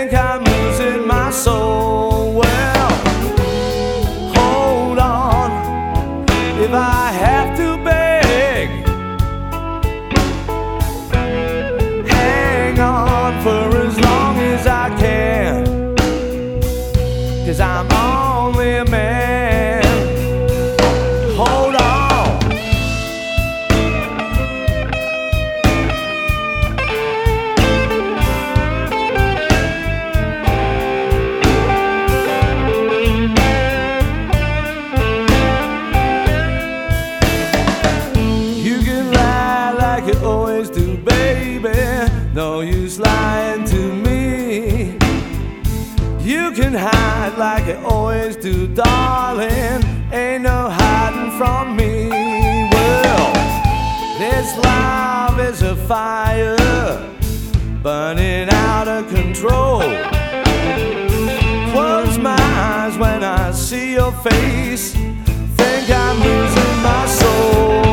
think I'm losing my soul. Well, hold on, if I have to beg, hang on for as long as I can, 'cause I'm only a man. Hold on. You can lie like you always do, baby. No use lying to me. You can hide like you always do, darling. Ain't no hiding from me. Well, this love is a fire burning out of control. Close my eyes when I see your face. Think I'm losing my soul.